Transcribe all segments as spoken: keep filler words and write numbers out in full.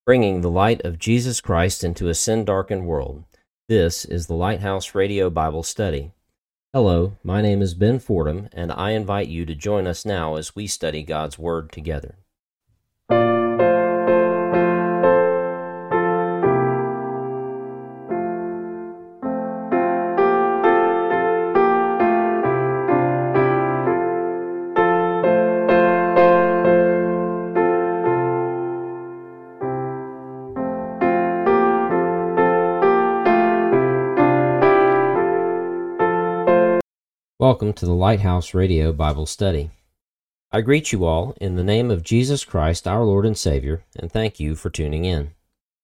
bringing the light of Jesus Christ into a sin-darkened world. This is the Lighthouse Radio Bible Study. Hello, my name is Ben Fordham, and I invite you to join us now as we study God's Word together. Welcome to the Lighthouse Radio Bible Study. I greet you all in the name of Jesus Christ, our Lord and Savior, and thank you for tuning in.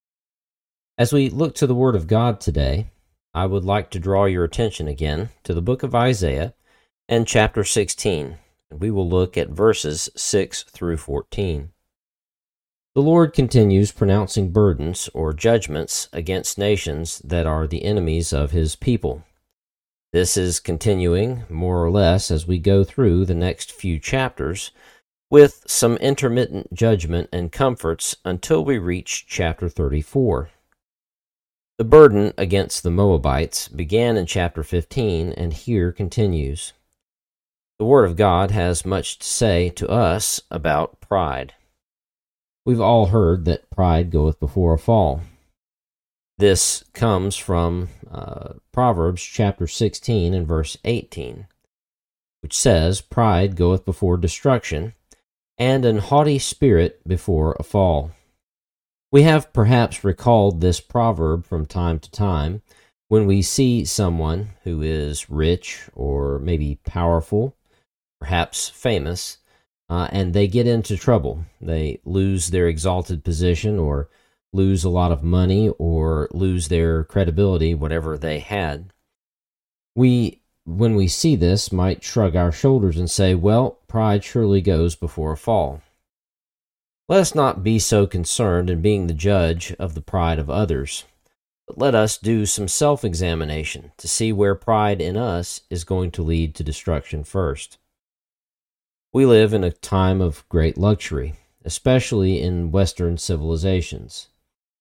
As we look to the Word of God today, I would like to draw your attention again to the book of Isaiah and chapter sixteen, and we will look at verses six through fourteen. The Lord continues pronouncing burdens or judgments against nations that are the enemies of His people. This is continuing, more or less, as we go through the next few chapters, with some intermittent judgment and comforts until we reach chapter thirty-four. The burden against the Moabites began in chapter fifteen and here continues. The Word of God has much to say to us about pride. We've all heard that pride goeth before a fall. This comes from uh, Proverbs chapter sixteen and verse eighteen, which says, "Pride goeth before destruction, and an haughty spirit before a fall." We have perhaps recalled this proverb from time to time when we see someone who is rich or maybe powerful, perhaps famous, uh, and they get into trouble. They lose their exalted position or lose a lot of money or lose their credibility, whatever they had. We, when we see this, might shrug our shoulders and say, well, pride surely goes before a fall. Let us not be so concerned in being the judge of the pride of others, but let us do some self-examination to see where pride in us is going to lead to destruction first. We live in a time of great luxury, especially in Western civilizations.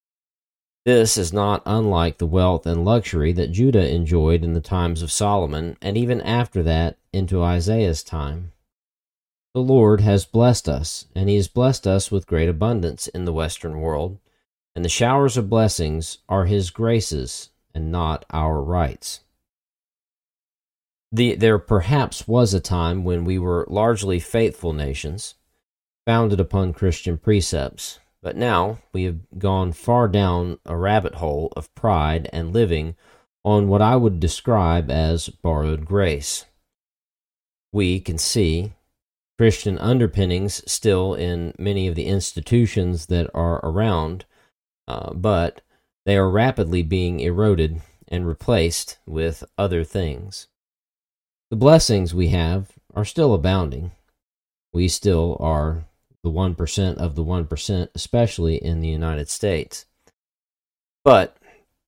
This is not unlike the wealth and luxury that Judah enjoyed in the times of Solomon, and even after that into Isaiah's time. The Lord has blessed us, and He has blessed us with great abundance in the Western world, and the showers of blessings are His graces and not our rights. The, there perhaps was a time when we were largely faithful nations, founded upon Christian precepts. But now we have gone far down a rabbit hole of pride and living on what I would describe as borrowed grace. We can see Christian underpinnings still in many of the institutions that are around, uh, but they are rapidly being eroded and replaced with other things. The blessings we have are still abounding. We still are the one percent of the one percent, especially in the United States. But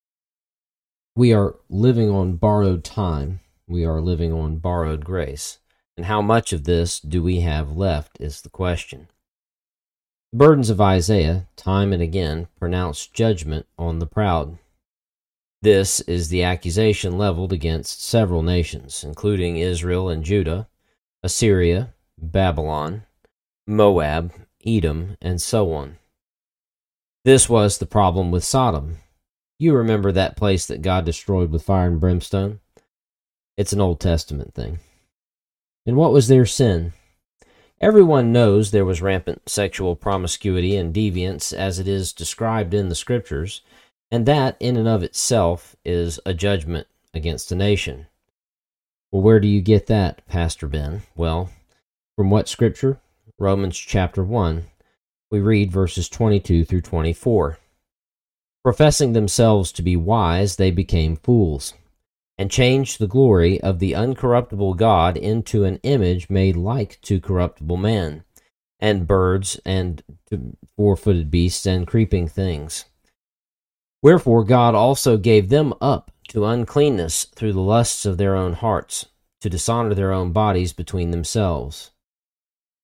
we are living on borrowed time. We are living on borrowed grace. And how much of this do we have left is the question. The burdens of Isaiah, time and again, pronounce judgment on the proud. This is the accusation leveled against several nations, including Israel and Judah, Assyria, Babylon, Moab, Edom, and so on. This was the problem with Sodom. You remember that place that God destroyed with fire and brimstone? It's an Old Testament thing. And what was their sin? Everyone knows there was rampant sexual promiscuity and deviance as it is described in the Scriptures, and that in and of itself is a judgment against a nation. Well, where do you get that, Pastor Ben? Well, from what Scripture? Romans chapter one, we read verses twenty-two through twenty-four. Professing themselves to be wise, they became fools, and changed the glory of the uncorruptible God into an image made like to corruptible man, and birds, and four-footed beasts, and creeping things. Wherefore God also gave them up to uncleanness through the lusts of their own hearts, to dishonor their own bodies between themselves.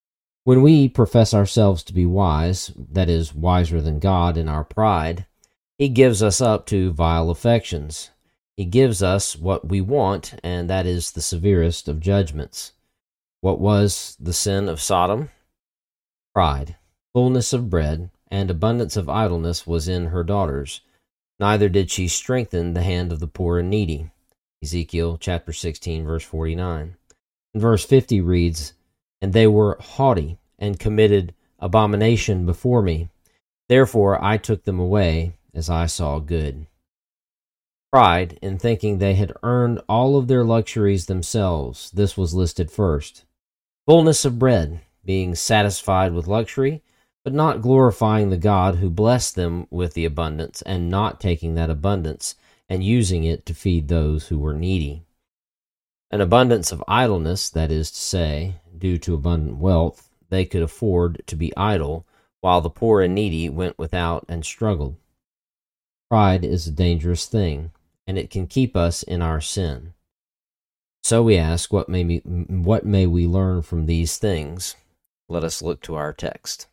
When we profess ourselves to be wise, that is, wiser than God in our pride, he gives us up to vile affections. He gives us what we want, and that is the severest of judgments. What was the sin of Sodom? Pride, fullness of bread, and abundance of idleness was in her daughters. Neither did she strengthen the hand of the poor and needy. Ezekiel chapter sixteen, verse forty-nine. And verse fifty reads, And they were haughty, and committed abomination before me. Therefore I took them away, as I saw good. Pride in thinking they had earned all of their luxuries themselves. This was listed first. Fullness of bread, being satisfied with luxury, but not glorifying the God who blessed them with the abundance, and not taking that abundance and using it to feed those who were needy. An abundance of idleness, that is to say, due to abundant wealth, they could afford to be idle, while the poor and needy went without and struggled. Pride is a dangerous thing, and it can keep us in our sin. So we ask, what may we, what may we learn from these things? Let us look to our text.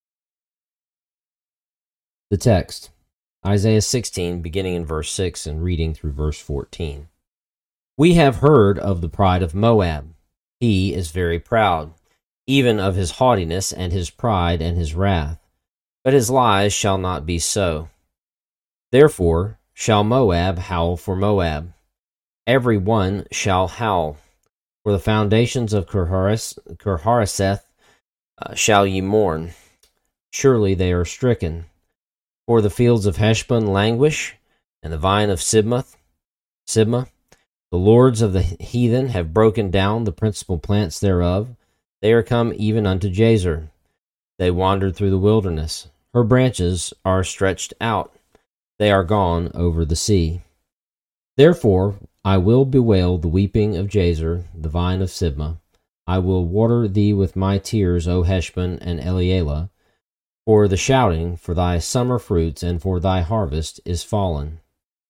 The text, Isaiah sixteen, beginning in verse six and reading through verse fourteen. We have heard of the pride of Moab. He is very proud, even of his haughtiness and his pride and his wrath. But his lies shall not be so. Therefore shall Moab howl for Moab. Every one shall howl. For the foundations of Kirhareseth uh, shall ye mourn. Surely they are stricken. For the fields of Heshbon languish, and the vine of Sibmath, Sibmah. The lords of the heathen have broken down the principal plants thereof. They are come even unto Jazer. They wandered through the wilderness. Her branches are stretched out. They are gone over the sea. Therefore I will bewail the weeping of Jazer, the vine of Sibmah. I will water thee with my tears, O Heshbon and Elealeh. For the shouting for thy summer fruits and for thy harvest is fallen.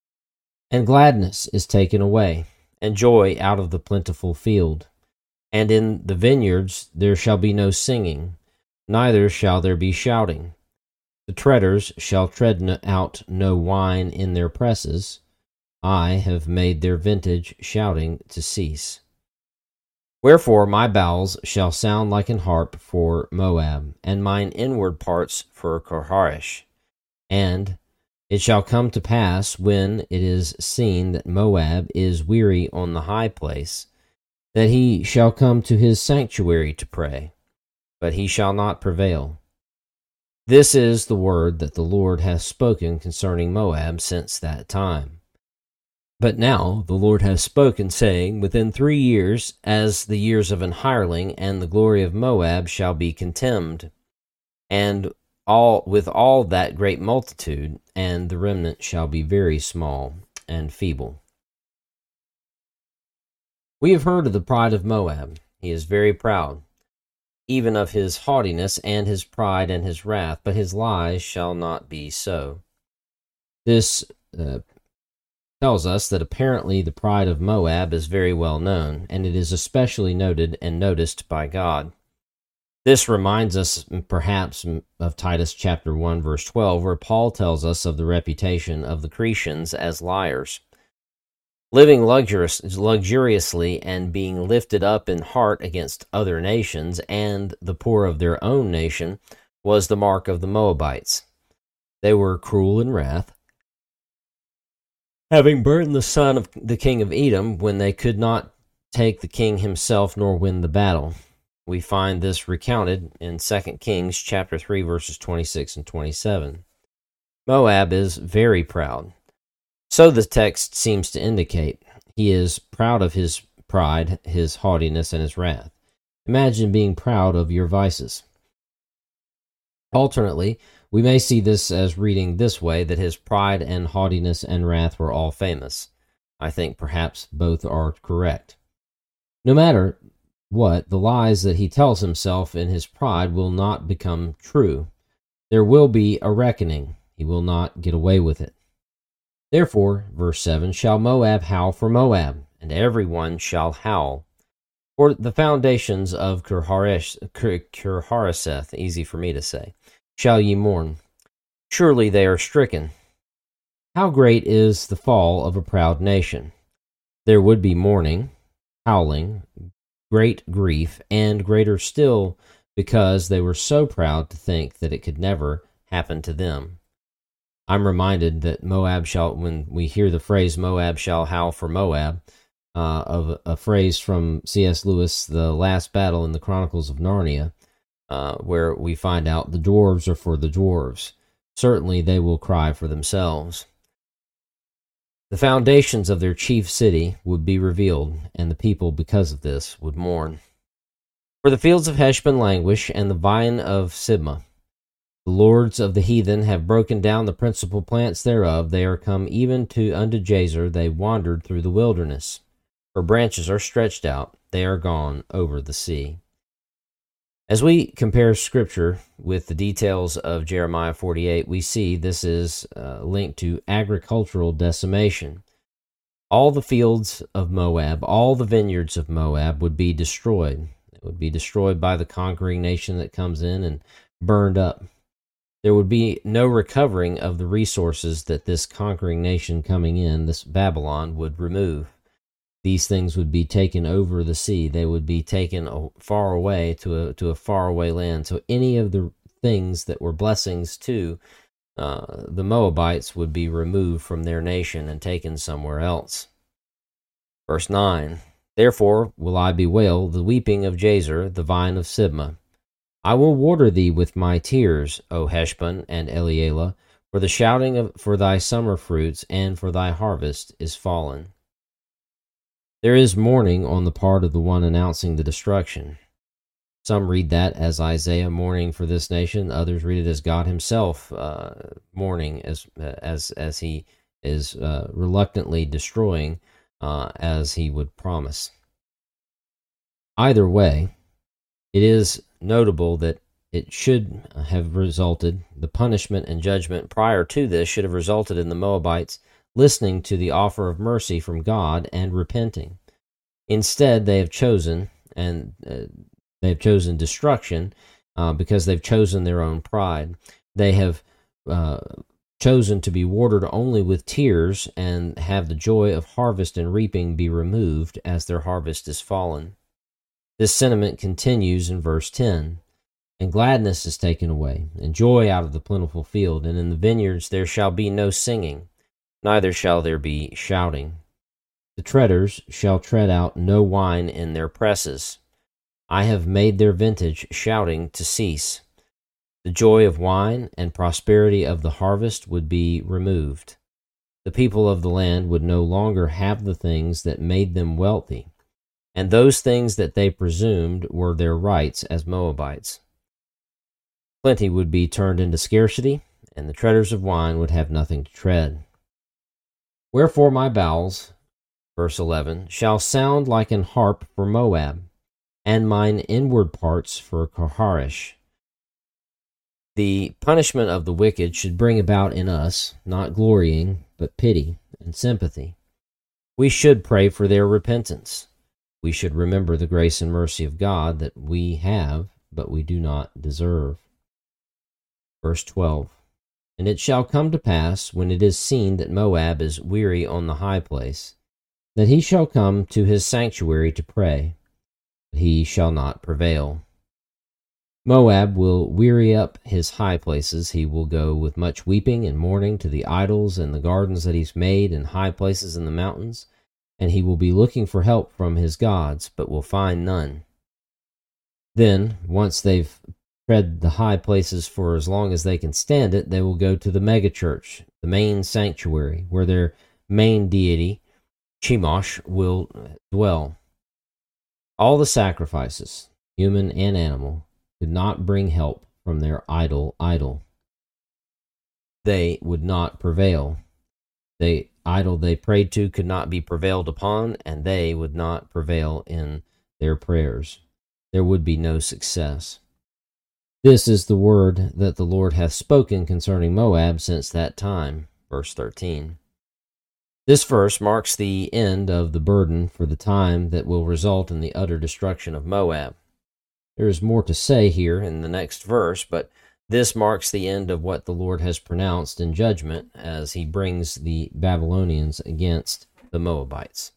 And gladness is taken away, and joy out of the plentiful field. And in the vineyards there shall be no singing, neither shall there be shouting. The treaders shall tread out no wine in their presses. I have made their vintage shouting to cease. Wherefore my bowels shall sound like an harp for Moab, and mine inward parts for Kirharesh. And it shall come to pass, when it is seen that Moab is weary on the high place, that he shall come to his sanctuary to pray, but he shall not prevail. This is the word that the Lord hath spoken concerning Moab since that time. But now the Lord hath spoken, saying, Within three years, as the years of an hireling, and the glory of Moab shall be contemned, and all with all that great multitude, and the remnant shall be very small and feeble. We have heard of the pride of Moab. He is very proud, even of his haughtiness and his pride and his wrath, but his lies shall not be so. This uh, tells us that apparently the pride of Moab is very well known, and it is especially noted and noticed by God. This reminds us perhaps of Titus chapter one, verse twelve, where Paul tells us of the reputation of the Cretans as liars. Living luxurious, luxuriously and being lifted up in heart against other nations and the poor of their own nation was the mark of the Moabites. They were cruel in wrath, having burned the son of the king of Edom when they could not take the king himself nor win the battle. We find this recounted in Second Kings chapter three, verses twenty-six and twenty-seven. Moab is very proud. So the text seems to indicate. He is proud of his pride, his haughtiness, and his wrath. Imagine being proud of your vices. Alternately, we may see this as reading this way, that his pride and haughtiness and wrath were all famous. I think perhaps both are correct. No matter what, the lies that he tells himself in his pride will not become true. There will be a reckoning. He will not get away with it. Therefore, verse seven, shall Moab howl for Moab, and every one shall howl. For the foundations of Kirhareseth, easy for me to say, shall ye mourn. Surely they are stricken. How great is the fall of a proud nation! There would be mourning, howling, great grief, and greater still because they were so proud to think that it could never happen to them. I'm reminded that Moab shall, when we hear the phrase Moab shall howl for Moab, uh, of a, a phrase from C S Lewis, The Last Battle in the Chronicles of Narnia, uh, where we find out the dwarves are for the dwarves. Certainly they will cry for themselves. The foundations of their chief city would be revealed, and the people, because of this, would mourn. For the fields of Heshbon languish, and the vine of Sibmah. The lords of the heathen have broken down the principal plants thereof. They are come even to unto Jazer. They wandered through the wilderness. Her branches are stretched out. They are gone over the sea. As we compare Scripture with the details of Jeremiah forty-eight, we see this is uh, linked to agricultural decimation. All the fields of Moab, all the vineyards of Moab would be destroyed. It would be destroyed by the conquering nation that comes in and burned up. There would be no recovering of the resources that this conquering nation coming in, this Babylon, would remove. These things would be taken over the sea. They would be taken far away to a to a faraway land. So any of the things that were blessings to uh, the Moabites would be removed from their nation and taken somewhere else. Verse nine, Therefore will I bewail the weeping of Jazer, the vine of Sibmah. I will water thee with my tears, O Heshbon and Elealeh, for the shouting of, for thy summer fruits and for thy harvest is fallen. There is mourning on the part of the one announcing the destruction. Some read that as Isaiah mourning for this nation. Others read it as God himself uh, mourning as as as he is uh, reluctantly destroying uh, as he would promise. Either way, it is notable that it should have resulted, the punishment and judgment prior to this should have resulted in the Moabites listening to the offer of mercy from God and repenting. Instead, they have chosen, and uh, they have chosen destruction uh, because they've chosen their own pride. They have uh, chosen to be watered only with tears and have the joy of harvest and reaping be removed as their harvest is fallen. This sentiment continues in verse ten. And gladness is taken away, and joy out of the plentiful field, and in the vineyards there shall be no singing, neither shall there be shouting. The treaders shall tread out no wine in their presses. I have made their vintage shouting to cease. The joy of wine and prosperity of the harvest would be removed. The people of the land would no longer have the things that made them wealthy, and those things that they presumed were their rights as Moabites. Plenty would be turned into scarcity, and the treaders of wine would have nothing to tread. Wherefore my bowels, verse eleven, shall sound like an harp for Moab, and mine inward parts for Karharish. The punishment of the wicked should bring about in us, not glorying, but pity and sympathy. We should pray for their repentance. We should remember the grace and mercy of God that we have, but we do not deserve. Verse twelve, And it shall come to pass, when it is seen that Moab is weary on the high place, that he shall come to his sanctuary to pray, but he shall not prevail. Moab will weary up his high places. He will go with much weeping and mourning to the idols and the gardens that he's made in high places in the mountains, and he will be looking for help from his gods, but will find none. Then, once they've tread the high places for as long as they can stand it, they will go to the megachurch, the main sanctuary, where their main deity, Chemosh, will dwell. All the sacrifices, human and animal, could not bring help from their idol idol. They would not prevail. The idol they prayed to could not be prevailed upon, and they would not prevail in their prayers. There would be no success. This is the word that the Lord hath spoken concerning Moab since that time. Verse thirteen. This verse marks the end of the burden for the time that will result in the utter destruction of Moab. There is more to say here in the next verse, but this marks the end of what the Lord has pronounced in judgment as he brings the Babylonians against the Moabites.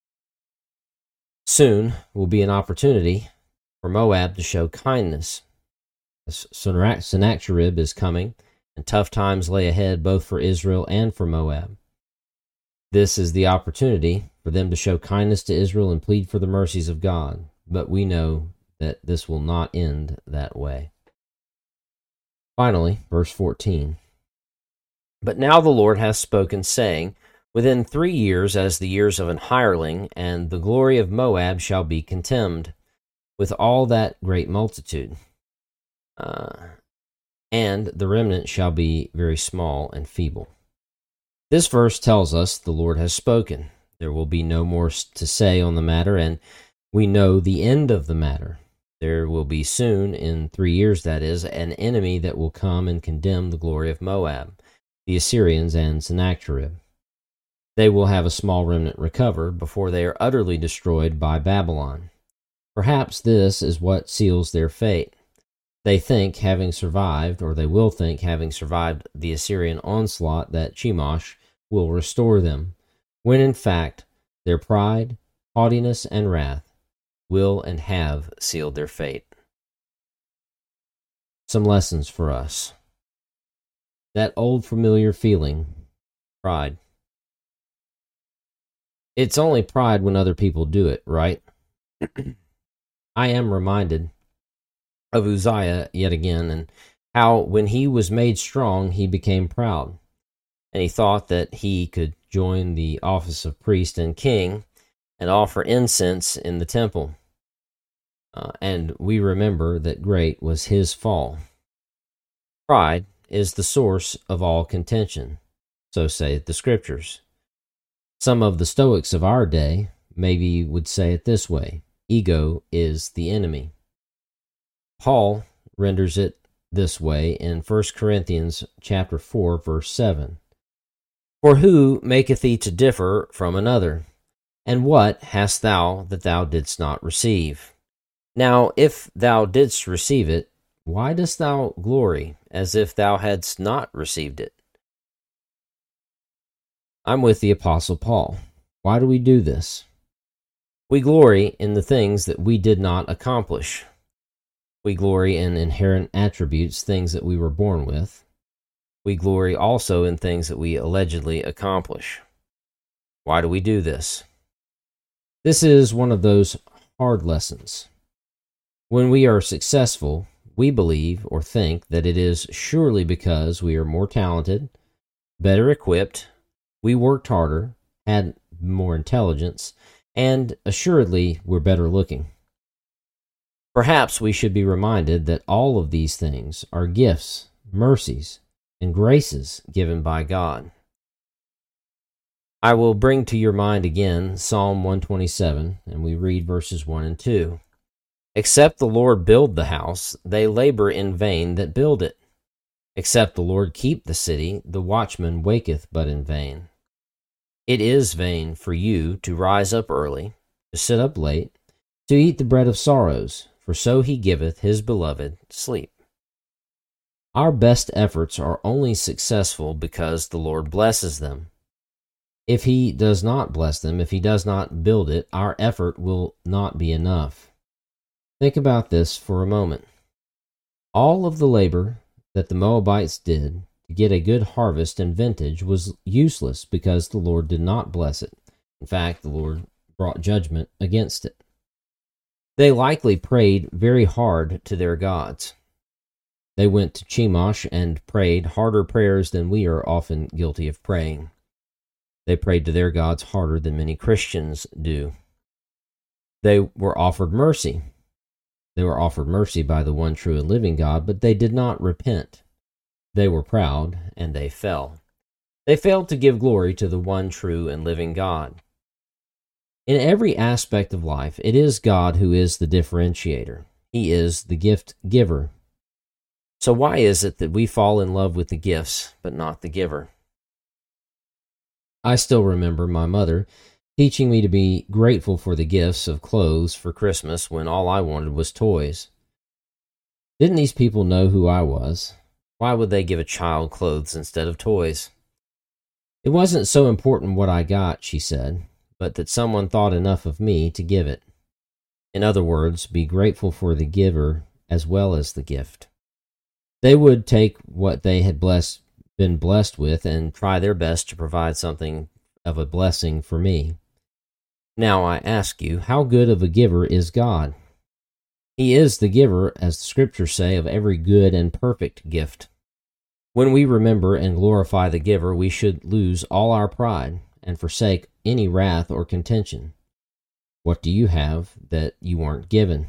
Soon will be an opportunity for Moab to show kindness. Sennacherib is coming, and tough times lay ahead both for Israel and for Moab. This is the opportunity for them to show kindness to Israel and plead for the mercies of God, but we know that this will not end that way. Finally, verse fourteen. But now the Lord hath spoken, saying, Within three years as the years of an hireling, and the glory of Moab shall be contemned, with all that great multitude. Uh, and the remnant shall be very small and feeble. This verse tells us the Lord has spoken. There will be no more to say on the matter, and we know the end of the matter. There will be soon, in three years that is, an enemy that will come and condemn the glory of Moab, the Assyrians and Sennacherib. They will have a small remnant recover before they are utterly destroyed by Babylon. Perhaps this is what seals their fate. They think, having survived, or they will think, having survived the Assyrian onslaught, that Chemosh will restore them, when in fact their pride, haughtiness, and wrath will and have sealed their fate. Some lessons for us. That old familiar feeling, pride. It's only pride when other people do it, right? I am reminded of Uzziah yet again, and how when he was made strong, he became proud. And he thought that he could join the office of priest and king and offer incense in the temple. Uh, and we remember that great was his fall. Pride is the source of all contention, so say the Scriptures. Some of the Stoics of our day maybe would say it this way: ego is the enemy. Paul renders it this way in First Corinthians chapter four, verse seven. For who maketh thee to differ from another? And what hast thou that thou didst not receive? Now, if thou didst receive it, why dost thou glory, as if thou hadst not received it? I'm with the Apostle Paul. Why do we do this? We glory in the things that we did not accomplish. We glory in inherent attributes, things that we were born with. We glory also in things that we allegedly accomplish. Why do we do this? This is one of those hard lessons. When we are successful, we believe or think that it is surely because we are more talented, better equipped, we worked harder, had more intelligence, and assuredly we're better looking. Perhaps we should be reminded that all of these things are gifts, mercies, and graces given by God. I will bring to your mind again Psalm one twenty-seven, and we read verses one and two. Except the Lord build the house, they labor in vain that build it. Except the Lord keep the city, the watchman waketh but in vain. It is vain for you to rise up early, to sit up late, to eat the bread of sorrows, for so he giveth his beloved sleep. Our best efforts are only successful because the Lord blesses them. If he does not bless them, if he does not build it, our effort will not be enough. Think about this for a moment. All of the labor that the Moabites did to get a good harvest and vintage was useless because the Lord did not bless it. In fact, the Lord brought judgment against it. They likely prayed very hard to their gods. They went to Chemosh and prayed harder prayers than we are often guilty of praying. They prayed to their gods harder than many Christians do. They were offered mercy. They were offered mercy by the one true and living God, but they did not repent. They were proud, and they fell. They failed to give glory to the one true and living God. In every aspect of life, it is God who is the differentiator. He is the gift giver. So why is it that we fall in love with the gifts, but not the giver? I still remember my mother teaching me to be grateful for the gifts of clothes for Christmas when all I wanted was toys. Didn't these people know who I was? Why would they give a child clothes instead of toys? It wasn't so important what I got, she said, but that someone thought enough of me to give it. In other words, be grateful for the giver as well as the gift. They would take what they had blessed, been blessed with and try their best to provide something of a blessing for me. Now I ask you, how good of a giver is God? He is the giver, as the Scriptures say, of every good and perfect gift. When we remember and glorify the giver, we should lose all our pride and forsake any wrath or contention. What do you have that you weren't given?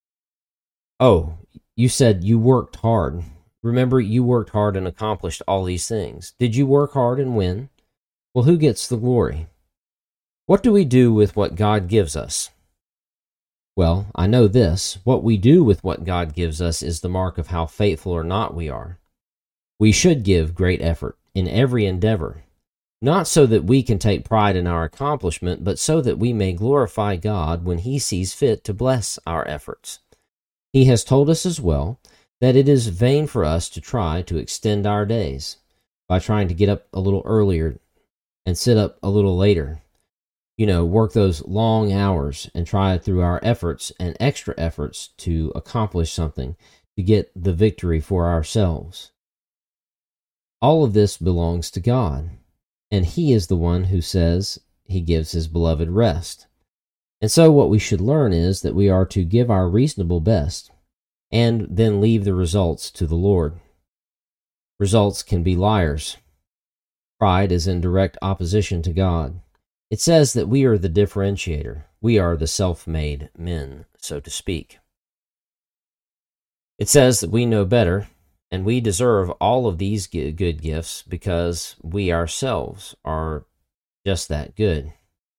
Oh, you said you worked hard. Remember, you worked hard and accomplished all these things. Did you work hard and win? Well, who gets the glory? What do we do with what God gives us? Well, I know this. What we do with what God gives us is the mark of how faithful or not we are. We should give great effort in every endeavor, not so that we can take pride in our accomplishment, but so that we may glorify God when He sees fit to bless our efforts. He has told us as well that it is vain for us to try to extend our days by trying to get up a little earlier and sit up a little later. You know, work those long hours and try through our efforts and extra efforts to accomplish something, to get the victory for ourselves. All of this belongs to God, and He is the one who says He gives His beloved rest. And so what we should learn is that we are to give our reasonable best and then leave the results to the Lord. Results can be liars. Pride is in direct opposition to God. It says that we are the differentiator. We are the self-made men, so to speak. It says that we know better, and we deserve all of these good gifts because we ourselves are just that good.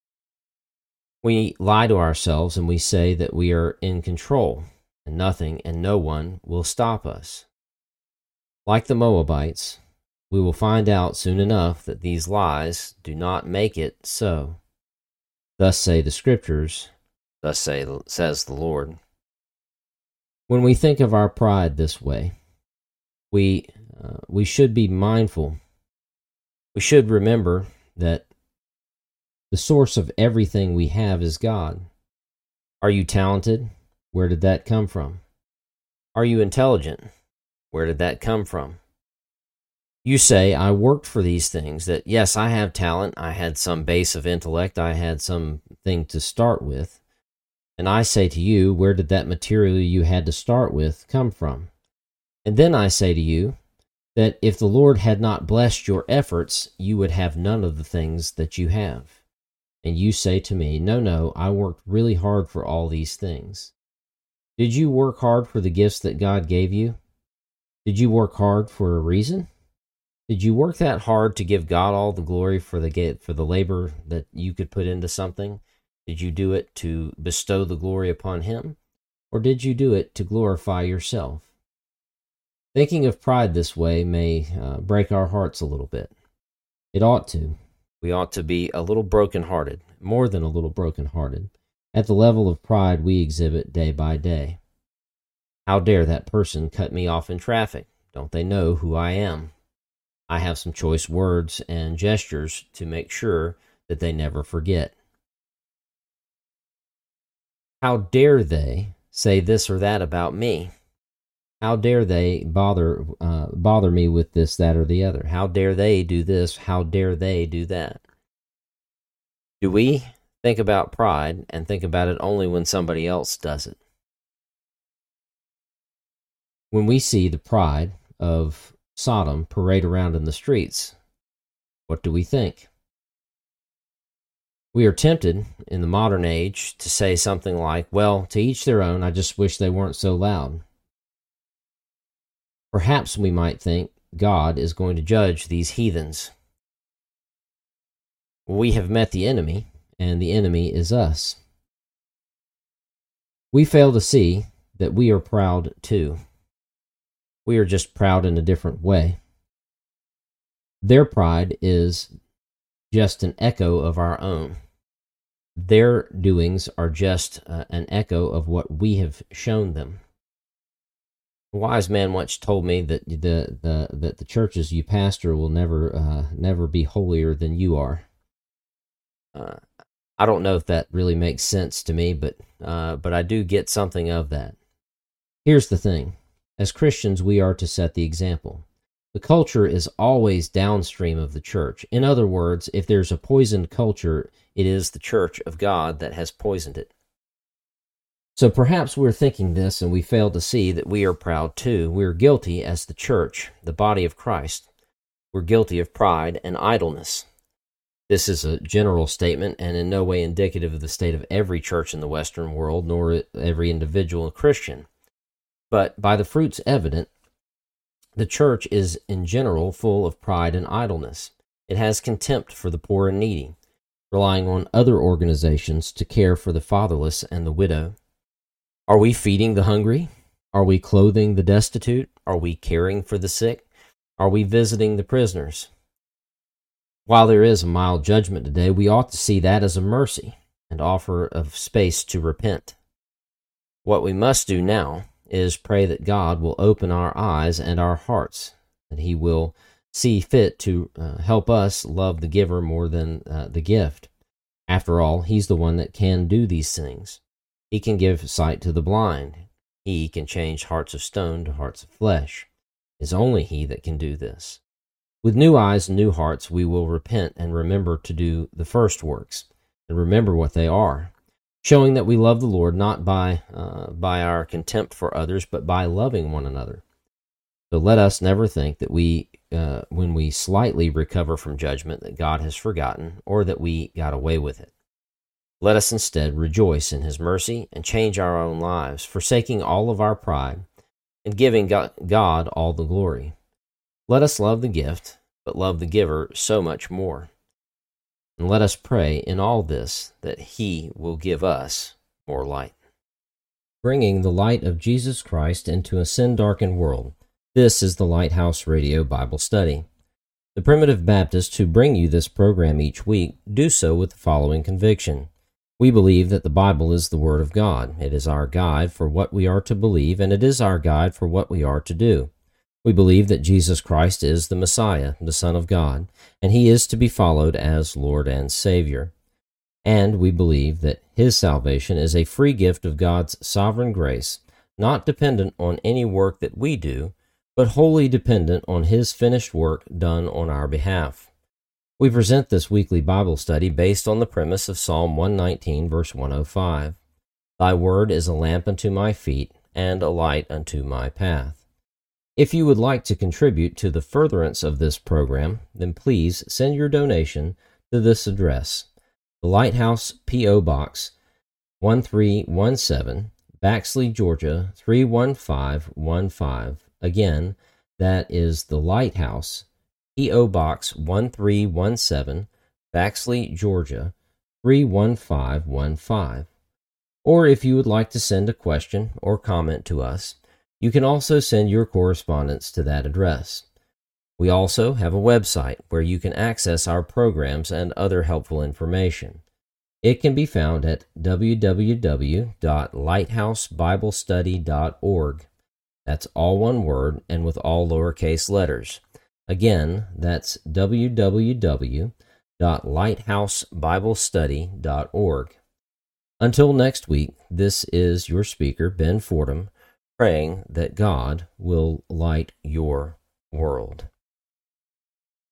We lie to ourselves and we say that we are in control, and nothing and no one will stop us. Like the Moabites, we will find out soon enough that these lies do not make it so. Thus say the Scriptures, thus say, says the Lord. When we think of our pride this way, we, uh, we should be mindful. We should remember that the source of everything we have is God. Are you talented? Where did that come from? Are you intelligent? Where did that come from? You say, I worked for these things, that yes, I have talent, I had some base of intellect, I had something to start with. And I say to you, where did that material you had to start with come from? And then I say to you, that if the Lord had not blessed your efforts, you would have none of the things that you have. And you say to me, no, no, I worked really hard for all these things. Did you work hard for the gifts that God gave you? Did you work hard for a reason? Did you work that hard to give God all the glory for the for the labor that you could put into something? Did you do it to bestow the glory upon Him? Or did you do it to glorify yourself? Thinking of pride this way may uh, break our hearts a little bit. It ought to. We ought to be a little broken-hearted, more than a little broken-hearted, at the level of pride we exhibit day by day. How dare that person cut me off in traffic? Don't they know who I am? I have some choice words and gestures to make sure that they never forget. How dare they say this or that about me? How dare they bother uh, bother me with this, that, or the other? How dare they do this? How dare they do that? Do we think about pride and think about it only when somebody else does it? When we see the pride of Sodom parade around in the streets, what do we think? We are tempted in the modern age to say something like, well, to each their own, I just wish they weren't so loud. Perhaps we might think God is going to judge these heathens. We have met the enemy, and the enemy is us. We fail to see that we are proud too. We are just proud in a different way. Their pride is just an echo of our own. Their doings are just uh, an echo of what we have shown them. A wise man once told me that the, the that the churches you pastor will never uh, never be holier than you are. Uh, I don't know if that really makes sense to me, but uh, but I do get something of that. Here's the thing: as Christians, we are to set the example. The culture is always downstream of the church. In other words, if there's a poisoned culture, it is the church of God that has poisoned it. So perhaps we're thinking this and we fail to see that we are proud too. We're guilty as the church, the body of Christ. We're guilty of pride and idleness. This is a general statement and in no way indicative of the state of every church in the Western world, nor every individual Christian. But by the fruits evident, the church is in general full of pride and idleness. It has contempt for the poor and needy, relying on other organizations to care for the fatherless and the widow. Are we feeding the hungry? Are we clothing the destitute? Are we caring for the sick? Are we visiting the prisoners? While there is a mild judgment today, we ought to see that as a mercy and offer of space to repent. What we must do now is pray that God will open our eyes and our hearts, that He will see fit to uh, help us love the giver more than uh, the gift. After all, He's the one that can do these things. He can give sight to the blind. He can change hearts of stone to hearts of flesh. It is only He that can do this. With new eyes and new hearts, we will repent and remember to do the first works, and remember what they are, showing that we love the Lord not by uh, by our contempt for others, but by loving one another. So let us never think that we, uh, when we slightly recover from judgment, that God has forgotten, or that we got away with it. Let us instead rejoice in His mercy and change our own lives, forsaking all of our pride and giving God all the glory. Let us love the gift, but love the giver so much more. And let us pray in all this that He will give us more light. Bringing the light of Jesus Christ into a sin-darkened world. This is the Lighthouse Radio Bible Study. The primitive Baptists who bring you this program each week do so with the following conviction. We believe that the Bible is the Word of God. It is our guide for what we are to believe, and it is our guide for what we are to do. We believe that Jesus Christ is the Messiah, the Son of God, and He is to be followed as Lord and Savior. And we believe that His salvation is a free gift of God's sovereign grace, not dependent on any work that we do, but wholly dependent on His finished work done on our behalf. We present this weekly Bible study based on the premise of Psalm one nineteen, verse one oh five. Thy word is a lamp unto my feet, and a light unto my path. If you would like to contribute to the furtherance of this program, then please send your donation to this address, the Lighthouse P O. Box one three one seven, Baxley, Georgia three one five one five. Again, that is the Lighthouse P O. Box one three one seven, Baxley, Georgia three one five one five. Or if you would like to send a question or comment to us, you can also send your correspondence to that address. We also have a website where you can access our programs and other helpful information. It can be found at w w w dot lighthouse bible study dot org. That's all one word and with all lowercase letters. Again, that's w w w dot lighthouse bible study dot org. Until next week, this is your speaker, Ben Fordham, praying that God will light your world.